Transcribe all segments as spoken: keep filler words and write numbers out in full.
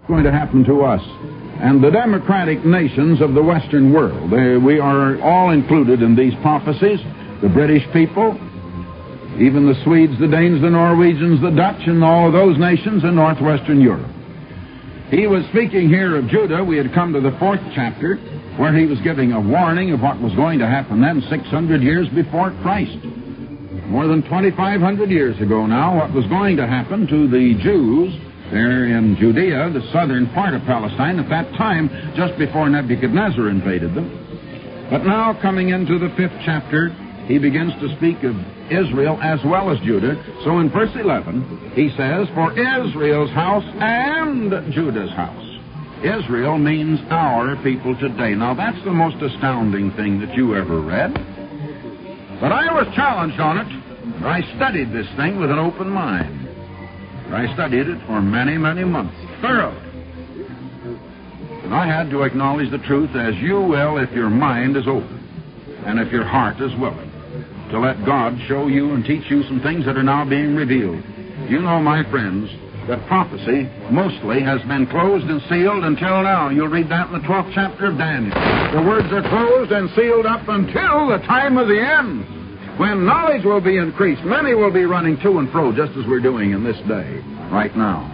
going to happen to us. And the democratic nations of the Western world, they, we are all included in these prophecies. The British people, even the Swedes, the Danes, the Norwegians, the Dutch, and all of those nations in northwestern Europe. He was speaking here of Judah. We had come to the fourth chapter, where he was giving a warning of what was going to happen then six hundred years before Christ. More than twenty-five hundred years ago now, what was going to happen to the Jews there in Judea, the southern part of Palestine, at that time, just before Nebuchadnezzar invaded them. But now, coming into the fifth chapter, he begins to speak of Israel as well as Judah. So in verse eleven, he says, "For Israel's house and Judah's house." Israel means our people today. Now, that's the most astounding thing that you ever read. But I was challenged on it. I studied this thing with an open mind. I studied it for many, many months, thoroughly. And I had to acknowledge the truth, as you will if your mind is open and if your heart is willing to let God show you and teach you some things that are now being revealed. You know, my friends, that prophecy mostly has been closed and sealed until now. You'll read that in the twelfth chapter of Daniel. The words are closed and sealed up until the time of the end, when knowledge will be increased. Many will be running to and fro, just as we're doing in this day, right now.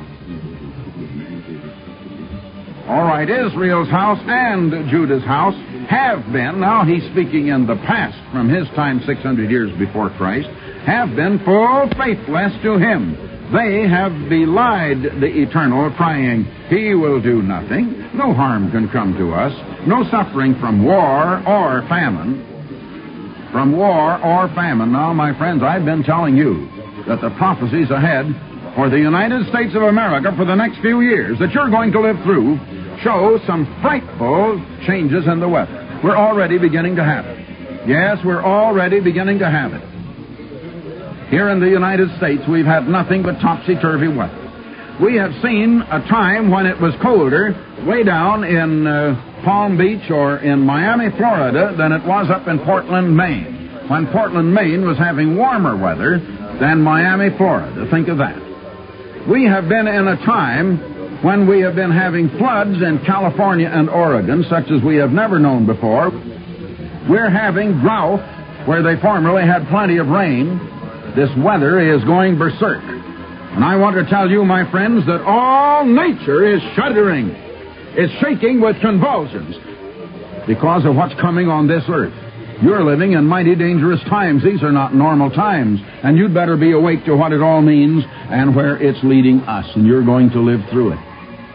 All right, Israel's house and Judah's house have been, now he's speaking in the past from his time six hundred years before Christ, have been full faithless to him. They have belied the eternal, crying, "He will do nothing. No harm can come to us. No suffering from war or famine." From war or famine. Now, my friends, I've been telling you that the prophecies ahead for the United States of America for the next few years that you're going to live through show some frightful changes in the weather. We're already beginning to have it. Yes, we're already beginning to have it. Here in the United States, we've had nothing but topsy-turvy weather. We have seen a time when it was colder way down in uh, Palm Beach or in Miami, Florida, than it was up in Portland, Maine. When Portland, Maine was having warmer weather than Miami, Florida. Think of that. We have been in a time when we have been having floods in California and Oregon, such as we have never known before. We're having drought where they formerly had plenty of rain. This weather is going berserk. And I want to tell you, my friends, that all nature is shuddering. It's shaking with convulsions because of what's coming on this earth. You're living in mighty dangerous times. These are not normal times. And you'd better be awake to what it all means and where it's leading us. And you're going to live through it.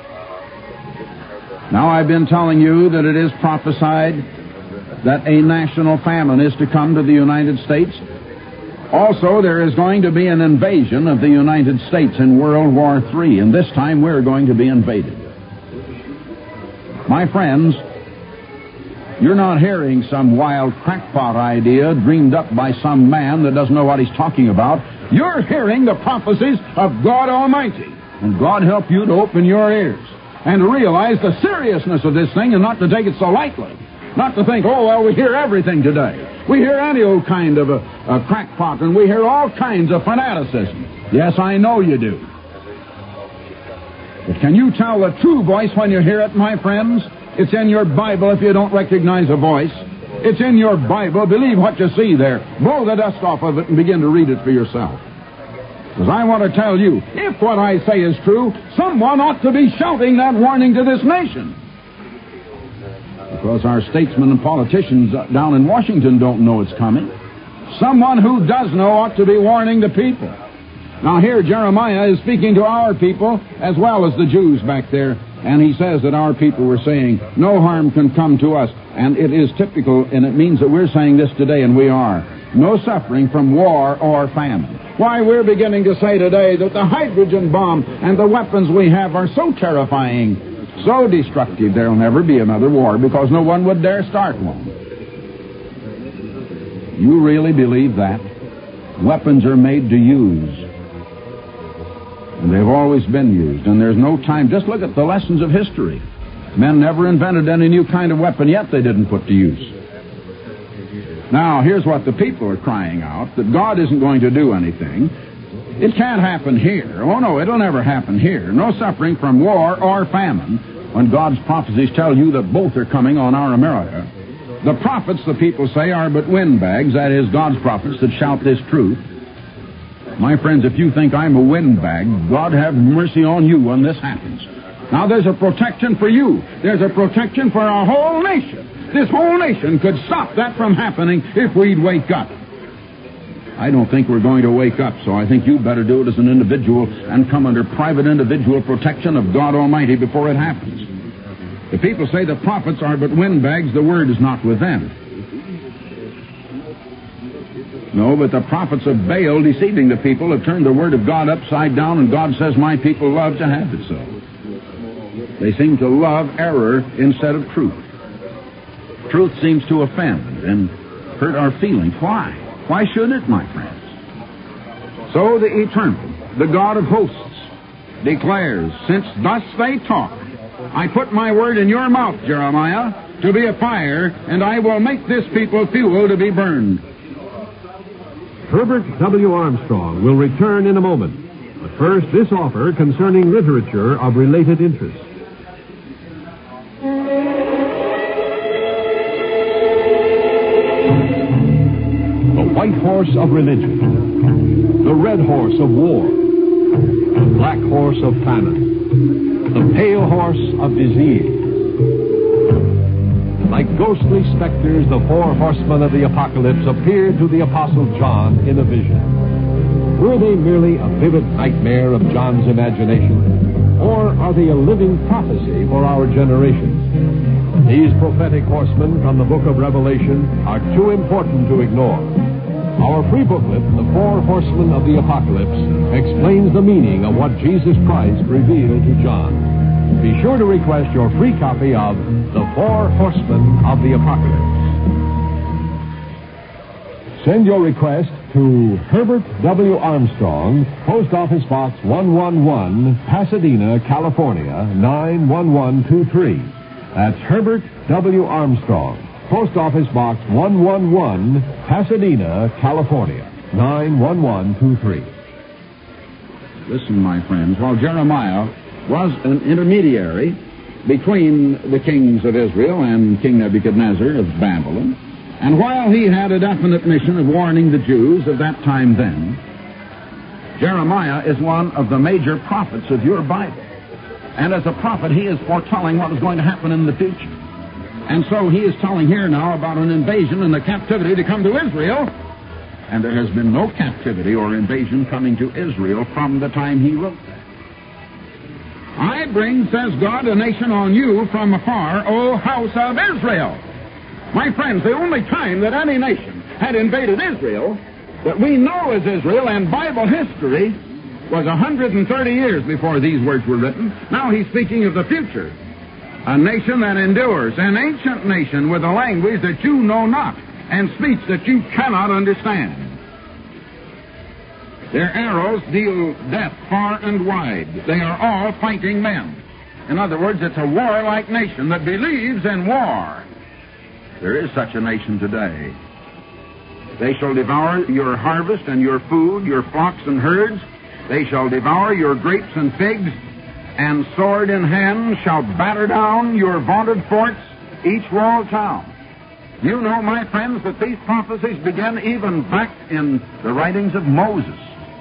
Now, I've been telling you that it is prophesied that a national famine is to come to the United States. Also, there is going to be an invasion of the United States in World War Three, and this time we're going to be invaded. My friends, you're not hearing some wild crackpot idea dreamed up by some man that doesn't know what he's talking about. You're hearing the prophecies of God Almighty, and God help you to open your ears and to realize the seriousness of this thing and not to take it so lightly. Not to think, oh, well, we hear everything today. We hear any old kind of a, a crackpot, and we hear all kinds of fanaticism. Yes, I know you do. But can you tell the true voice when you hear it, my friends? It's in your Bible if you don't recognize a voice. It's in your Bible. Believe what you see there. Blow the dust off of it and begin to read it for yourself. Because I want to tell you, if what I say is true, someone ought to be shouting that warning to this nation. Because our statesmen and politicians down in Washington don't know it's coming. Someone who does know ought to be warning the people. Now here Jeremiah is speaking to our people as well as the Jews back there. And he says that our people were saying, no harm can come to us. And it is typical, and it means that we're saying this today, and we are. No suffering from war or famine. Why, we're beginning to say today that the hydrogen bomb and the weapons we have are so terrifying, so destructive, there'll never be another war because no one would dare start one. You really believe that? Weapons are made to use. And they've always been used. And there's no time. Just look at the lessons of history. Men never invented any new kind of weapon yet they didn't put to use. Now, here's what the people are crying out, that God isn't going to do anything. It can't happen here. Oh, no, it'll never happen here. No suffering from war or famine when God's prophecies tell you that both are coming on our America. The prophets, the people say, are but windbags, that is, God's prophets that shout this truth. My friends, if you think I'm a windbag, God have mercy on you when this happens. Now, there's a protection for you. There's a protection for our whole nation. This whole nation could stop that from happening if we'd wake up. I don't think we're going to wake up, so I think you better do it as an individual and come under private individual protection of God Almighty before it happens. The people say the prophets are but windbags. The word is not with them. No, but the prophets of Baal, deceiving the people, have turned the word of God upside down, and God says, my people love to have it so. They seem to love error instead of truth. Truth seems to offend and hurt our feelings. Why? Why should it, my friends? So the Eternal, the God of hosts, declares, since thus they talk, I put my word in your mouth, Jeremiah, to be a fire, and I will make this people fuel to be burned. Herbert W. Armstrong will return in a moment. But first, this offer concerning literature of related interest. The white horse of religion, the red horse of war, the black horse of famine, the pale horse of disease. Like ghostly specters, the four horsemen of the apocalypse appeared to the Apostle John in a vision. Were they merely a vivid nightmare of John's imagination, or are they a living prophecy for our generation? These prophetic horsemen from the book of Revelation are too important to ignore. Our free booklet, The Four Horsemen of the Apocalypse, explains the meaning of what Jesus Christ revealed to John. Be sure to request your free copy of The Four Horsemen of the Apocalypse. Send your request to Herbert W. Armstrong, Post Office Box one one one, Pasadena, California, nine one one two three. That's Herbert W. Armstrong, Post Office Box one one one, Pasadena, California, nine one one two three. Listen, my friends, while Jeremiah was an intermediary between the kings of Israel and King Nebuchadnezzar of Babylon, and while he had a definite mission of warning the Jews of that time then, Jeremiah is one of the major prophets of your Bible. And as a prophet, he is foretelling what is going to happen in the future. And so he is telling here now about an invasion and a captivity to come to Israel, and there has been no captivity or invasion coming to Israel from the time he wrote that. I bring, says God, a nation on you from afar, O house of Israel. My friends, the only time that any nation had invaded Israel that we know as Israel and Bible history was one hundred thirty years before these words were written. Now he's speaking of the future. A nation that endures, an ancient nation with a language that you know not and speech that you cannot understand. Their arrows deal death far and wide. They are all fighting men. In other words, it's a warlike nation that believes in war. There is such a nation today. They shall devour your harvest and your food, your flocks and herds. They shall devour your grapes and figs, and sword in hand shall batter down your vaunted forts, each walled town. You know, my friends, that these prophecies begin even back in the writings of Moses.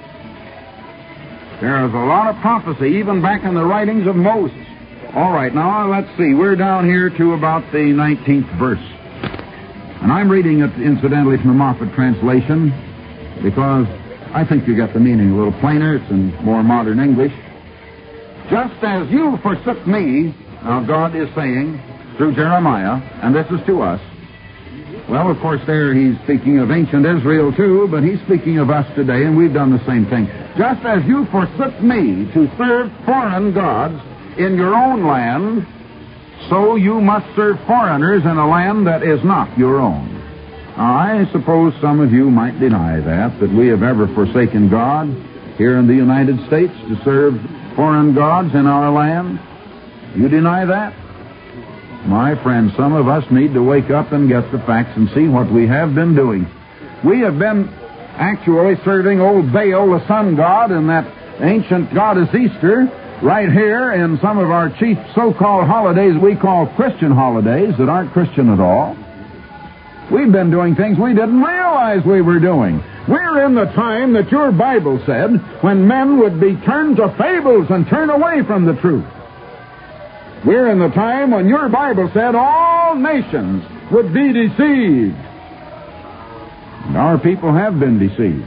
There is a lot of prophecy even back in the writings of Moses. All right, now let's see. We're down here to about the nineteenth verse. And I'm reading it, incidentally, from the Moffat translation because I think you get the meaning a little plainer. It's in more modern English. Just as you forsook me, now God is saying through Jeremiah, and this is to us. Well, of course, there he's speaking of ancient Israel, too, but he's speaking of us today, and we've done the same thing. Just as you forsook me to serve foreign gods in your own land, so you must serve foreigners in a land that is not your own. Now, I suppose some of you might deny that, that we have ever forsaken God here in the United States to serve foreign gods in our land. You deny that? My friends, some of us need to wake up and get the facts and see what we have been doing. We have been actually serving old Baal, the sun god, and that ancient goddess Easter, right here in some of our chief so-called holidays we call Christian holidays that aren't Christian at all. We've been doing things we didn't realize we were doing. We're in the time that your Bible said when men would be turned to fables and turn away from the truth. We're in the time when your Bible said all nations would be deceived. And our people have been deceived.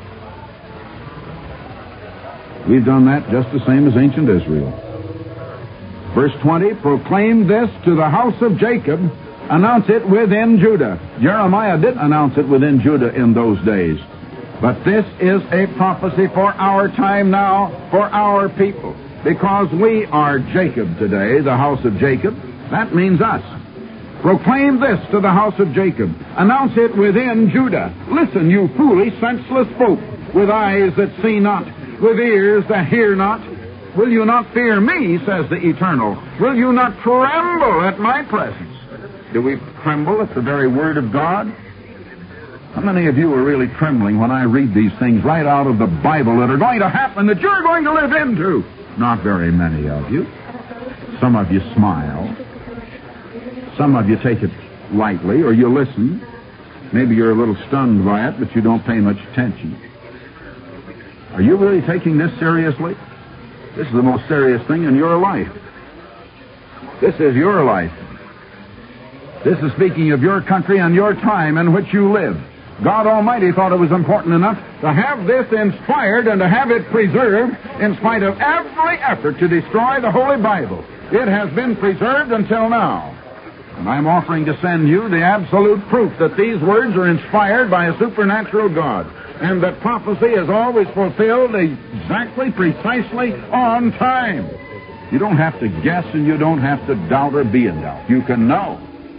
We've done that just the same as ancient Israel. Verse twenty, proclaim this to the house of Jacob, announce it within Judah. Jeremiah didn't announce it within Judah in those days. But this is a prophecy for our time now, for our people. Because we are Jacob today, the house of Jacob. That means us. Proclaim this to the house of Jacob. Announce it within Judah. Listen, you foolish, senseless folk, with eyes that see not, with ears that hear not. Will you not fear me, says the Eternal? Will you not tremble at my presence? Do we tremble at the very word of God? How many of you are really trembling when I read these things right out of the Bible that are going to happen, that you're going to live into? Not very many of you. Some of you smile. Some of you take it lightly, or you listen. Maybe you're a little stunned by it, but you don't pay much attention. Are you really taking this seriously? This is the most serious thing in your life. This is your life. This is speaking of your country and your time in which you live. God Almighty thought it was important enough to have this inspired and to have it preserved in spite of every effort to destroy the Holy Bible. It has been preserved until now. And I'm offering to send you the absolute proof that these words are inspired by a supernatural God, and that prophecy is always fulfilled exactly, precisely, on time. You don't have to guess, and you don't have to doubt or be in doubt. You can know.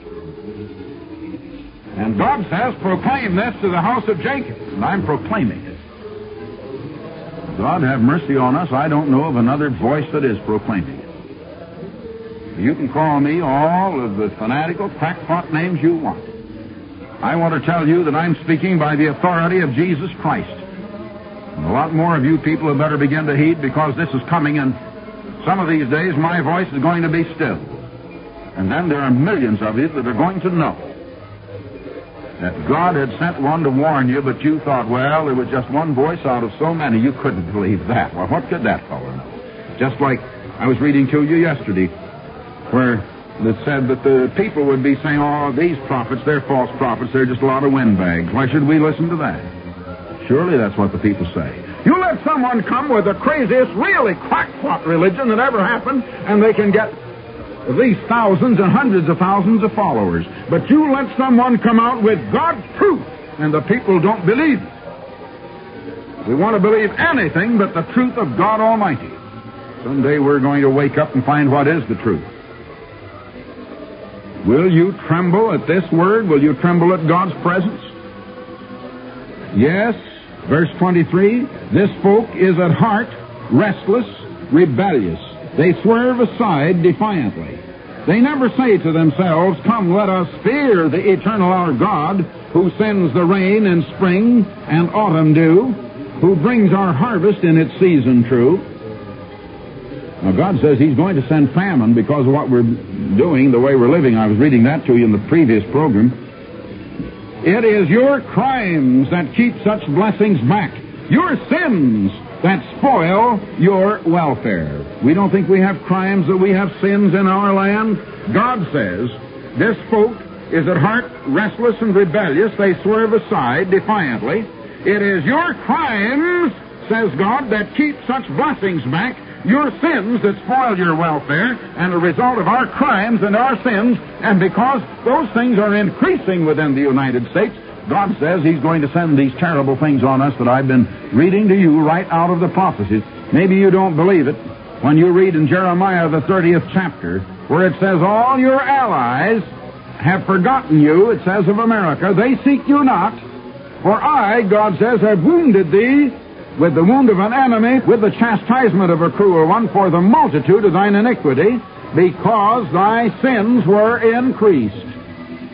And God says, proclaim this to the house of Jacob. And I'm proclaiming it. God have mercy on us. I don't know of another voice that is proclaiming it. You can call me all of the fanatical, crackpot names you want. I want to tell you that I'm speaking by the authority of Jesus Christ. And a lot more of you people had better begin to heed, because this is coming, and some of these days my voice is going to be still. And then there are millions of you that are going to know that God had sent one to warn you, but you thought, well, there was just one voice out of so many. You couldn't believe that. Well, what could that fellow know? Just like I was reading to you yesterday, where it said that the people would be saying, oh, these prophets, they're false prophets, they're just a lot of windbags. Why should we listen to that? Surely that's what the people say. You let someone come with the craziest, really crackpot religion that ever happened, and they can get these thousands and hundreds of thousands of followers. But you let someone come out with God's truth, and the people don't believe it. We want to believe anything but the truth of God Almighty. Someday we're going to wake up and find what is the truth. Will you tremble at this word? Will you tremble at God's presence? Yes. Verse twenty-three, this folk is at heart restless, rebellious. They swerve aside defiantly. They never say to themselves, come, let us fear the eternal our God, who sends the rain in spring and autumn dew, who brings our harvest in its season true. Now, God says He's going to send famine because of what we're doing, the way we're living. I was reading that to you in the previous program. It is your crimes that keep such blessings back, your sins that spoil your welfare. We don't think we have crimes, that we have sins in our land. God says, this folk is at heart restless and rebellious. They swerve aside defiantly. It is your crimes, says God, that keep such blessings back, your sins that spoil your welfare, and a result of our crimes and our sins. And because those things are increasing within the United States, God says He's going to send these terrible things on us that I've been reading to you right out of the prophecies. Maybe you don't believe it when you read in Jeremiah, the thirtieth chapter, where it says, all your allies have forgotten you, it says of America, they seek you not, for I, God says, have wounded thee with the wound of an enemy, with the chastisement of a cruel one, for the multitude of thine iniquity, because thy sins were increased.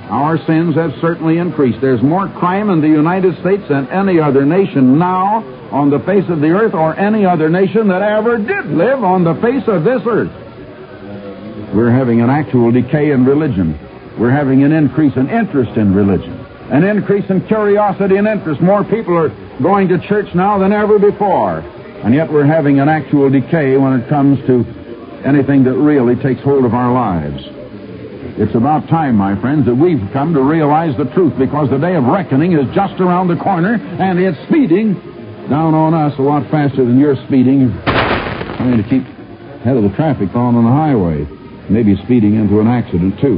Our sins have certainly increased. There's more crime in the United States than any other nation now on the face of the earth, or any other nation that ever did live on the face of this earth. We're having an actual decay in religion. We're having an increase in interest in religion, an increase in curiosity and interest. More people are going to church now than ever before, and yet we're having an actual decay when it comes to anything that really takes hold of our lives. It's about time, my friends, that we've come to realize the truth, because the day of reckoning is just around the corner, and it's speeding down on us a lot faster than you're speeding, trying to keep ahead of the traffic on the highway, maybe speeding into an accident, too.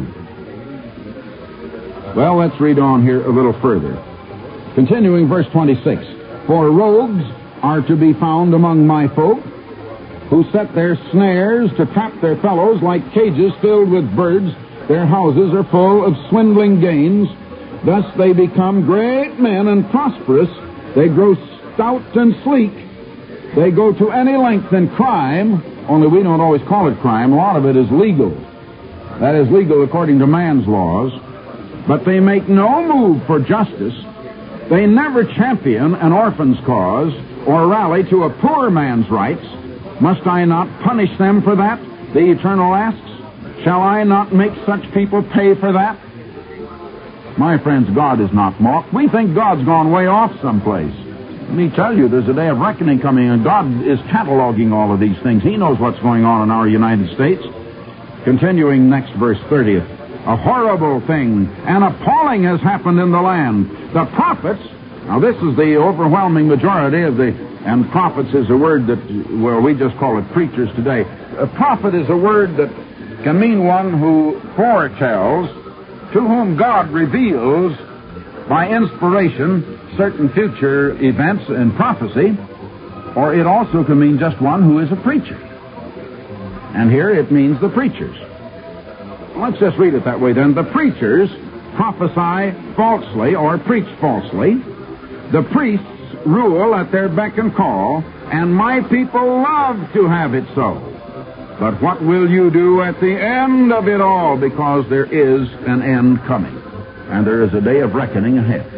Well, let's read on here a little further. Continuing verse twenty-six. For rogues are to be found among my folk, who set their snares to trap their fellows like cages filled with birds. Their houses are full of swindling gains. Thus they become great men and prosperous. They grow stout and sleek. They go to any length in crime, only we don't always call it crime. A lot of it is legal. That is legal according to man's laws. But they make no move for justice. They never champion an orphan's cause or rally to a poor man's rights. Must I not punish them for that? The Eternal asks. Shall I not make such people pay for that? My friends, God is not mocked. We think God's gone way off someplace. Let me tell you, there's a day of reckoning coming, and God is cataloging all of these things. He knows what's going on in our United States. Continuing next verse thirtieth. A horrible thing, an appalling has happened in the land. The prophets, now this is the overwhelming majority of the, and prophets is a word that, well, we just call it preachers today. A prophet is a word that can mean one who foretells, to whom God reveals by inspiration certain future events and prophecy, or it also can mean just one who is a preacher. And here it means the preachers. Let's just read it that way then. The preachers prophesy falsely or preach falsely. The priests rule at their beck and call, and my people love to have it so. But what will you do at the end of it all? Because there is an end coming, and there is a day of reckoning ahead.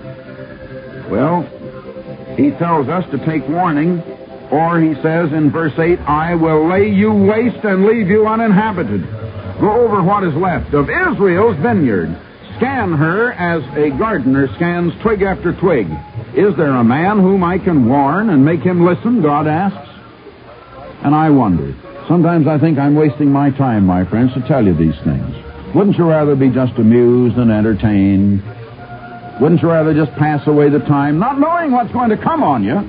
Well, he tells us to take warning, or he says in verse eight, I will lay you waste and leave you uninhabited. Go over what is left of Israel's vineyard. Scan her as a gardener scans twig after twig. Is there a man whom I can warn and make him listen? God asks. And I wonder. Sometimes I think I'm wasting my time, my friends, to tell you these things. Wouldn't you rather be just amused and entertained? Wouldn't you rather just pass away the time, not knowing what's going to come on you?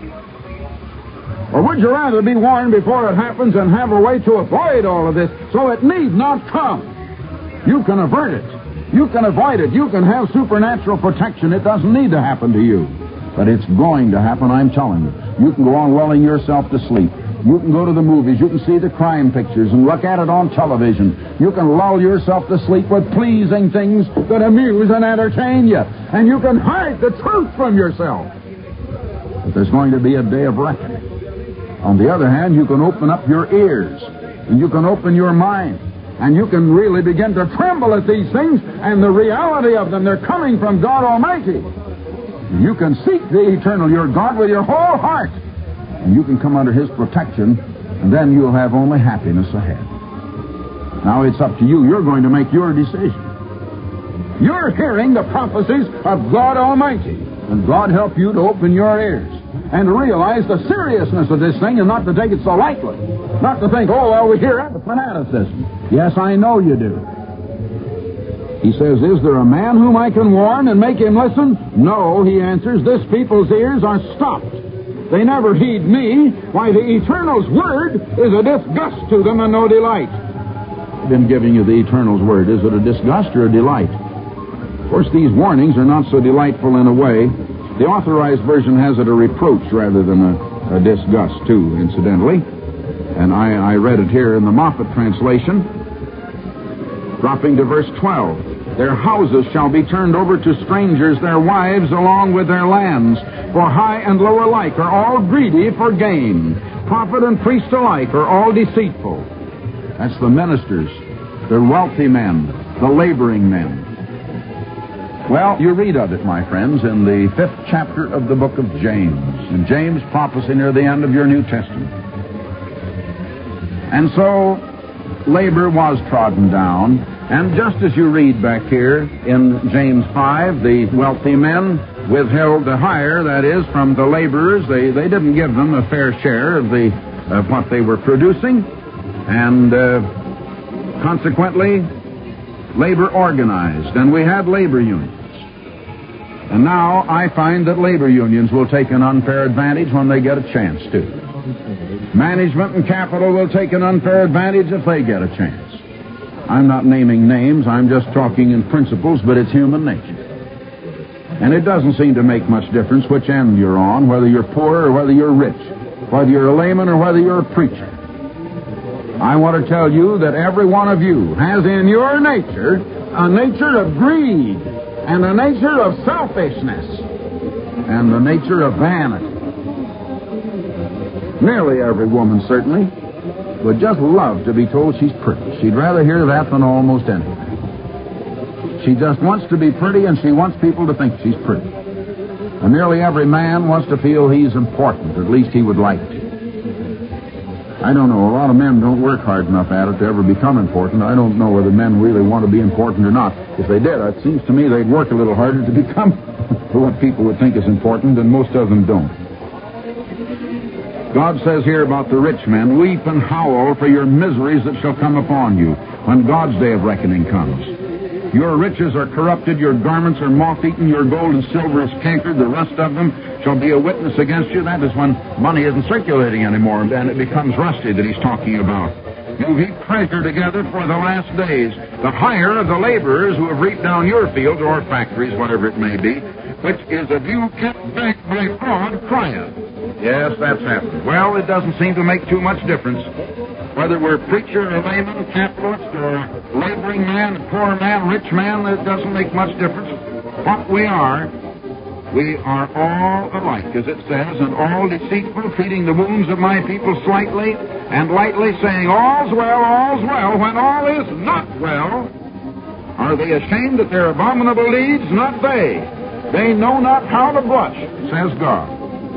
Or would you rather be warned before it happens and have a way to avoid all of this so it need not come? You can avert it. You can avoid it. You can have supernatural protection. It doesn't need to happen to you. But it's going to happen, I'm telling you. You can go on lulling yourself to sleep. You can go to the movies. You can see the crime pictures and look at it on television. You can lull yourself to sleep with pleasing things that amuse and entertain you. And you can hide the truth from yourself. But there's going to be a day of reckoning. On the other hand, you can open up your ears, and you can open your mind, and you can really begin to tremble at these things and the reality of them. They're coming from God Almighty. You can seek the eternal, your God, with your whole heart, and you can come under His protection, and then you'll have only happiness ahead. Now it's up to you. You're going to make your decision. You're hearing the prophecies of God Almighty, and God help you to open your ears and to realize the seriousness of this thing and not to take it so lightly. Not to think, oh, well, we hear at the fanaticism. Yes, I know you do. He says, is there a man whom I can warn and make him listen? No, he answers, this people's ears are stopped. They never heed me. Why, the Eternal's word is a disgust to them and no delight. I've been giving you the Eternal's word. Is it a disgust or a delight? Of course, these warnings are not so delightful in a way. The Authorized Version has it a reproach rather than a, a disgust, too, incidentally. And I, I read it here in the Moffat translation. Dropping to verse twelve. Their houses shall be turned over to strangers, their wives along with their lands. For high and low alike are all greedy for gain. Prophet and priest alike are all deceitful. That's the ministers, the wealthy men, the laboring men. Well, you read of it, my friends, in the fifth chapter of the book of James. And James' prophecy near the end of your New Testament. And so, labor was trodden down. And just as you read back here in James five, the wealthy men withheld the hire, that is, from the laborers. They, they didn't give them a fair share of the of what they were producing. And uh, consequently, labor organized, and we had labor unions. And now I find that labor unions will take an unfair advantage when they get a chance to. Management and capital will take an unfair advantage if they get a chance. I'm not naming names, I'm just talking in principles, but it's human nature. And it doesn't seem to make much difference which end you're on, whether you're poor or whether you're rich, whether you're a layman or whether you're a preacher. I want to tell you that every one of you has in your nature a nature of greed and a nature of selfishness and the nature of vanity. Nearly every woman, certainly, would just love to be told she's pretty. She'd rather hear that than almost anything. She just wants to be pretty, and she wants people to think she's pretty. And nearly every man wants to feel he's important, or at least he would like to. I don't know. A lot of men don't work hard enough at it to ever become important. I don't know whether men really want to be important or not. If they did, it seems to me they'd work a little harder to become what people would think is important, and most of them don't. God says here about the rich men, weep and howl for your miseries that shall come upon you when God's day of reckoning comes. Your riches are corrupted, your garments are moth-eaten, your gold and silver is cankered, the rust of them shall be a witness against you. That is when money isn't circulating anymore, and it becomes rusty that he's talking about. You heap treasure together for the last days. The hire of the laborers who have reaped down your fields or factories, whatever it may be, which is a view kept back by fraud, crieth. Yes, that's happened. Well, it doesn't seem to make too much difference whether we're preacher or layman, capitalist or laboring man, poor man, rich man. It doesn't make much difference. What we are, we are all alike, as it says, and all deceitful, treating the wounds of my people slightly and lightly, saying, all's well, all's well, when all is not well. Are they ashamed at their abominable deeds? Not they. They know not how to blush, says God.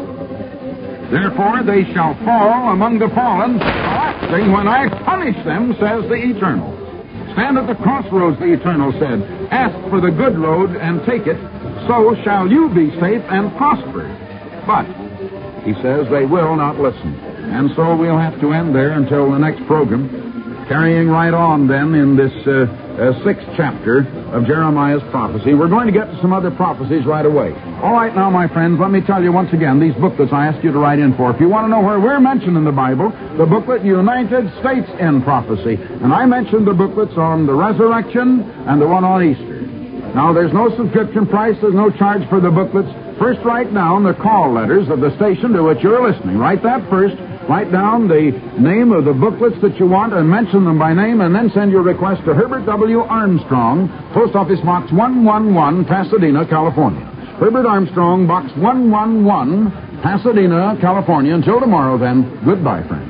Therefore they shall fall among the fallen, laughing when I punish them, says the Eternal. Stand at the crossroads, the Eternal said. Ask for the good road and take it, so shall you be safe and prosper. But, he says, they will not listen. And so we'll have to end there until the next program, carrying right on then in this uh, uh, sixth chapter of Jeremiah's prophecy. We're going to get to some other prophecies right away. All right, now, my friends, let me tell you once again, these booklets I asked you to write in for. If you want to know where we're mentioned in the Bible, the booklet United States in Prophecy. And I mentioned the booklets on the resurrection and the one on Easter. Now, there's no subscription price, there's no charge for the booklets. First, write down the call letters of the station to which you're listening. Write that first. Write down the name of the booklets that you want and mention them by name, and then send your request to Herbert W. Armstrong, Post Office Box one one one, Pasadena, California. Herbert Armstrong, Box one one one, Pasadena, California. Until tomorrow, then, goodbye, friends.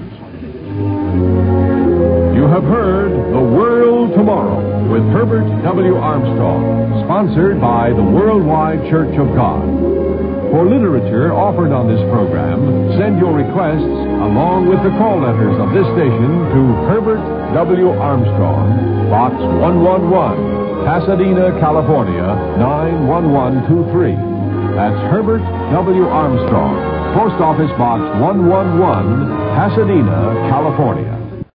You have heard The World Tomorrow with Herbert W. Armstrong, sponsored by the Worldwide Church of God. For literature offered on this program, send your requests along with the call letters of this station to Herbert W. Armstrong, Box one one one, Pasadena, California, nine one one two three. That's Herbert W. Armstrong, Post Office Box one one one, Pasadena, California.